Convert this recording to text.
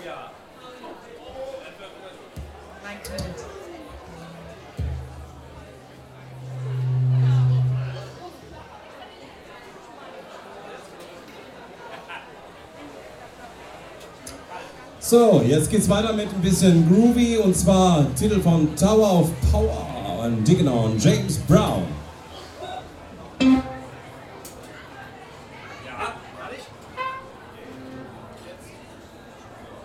So, jetzt geht's weiter mit ein bisschen Groovy und zwar Titel von Tower of Power und Digging on James Brown.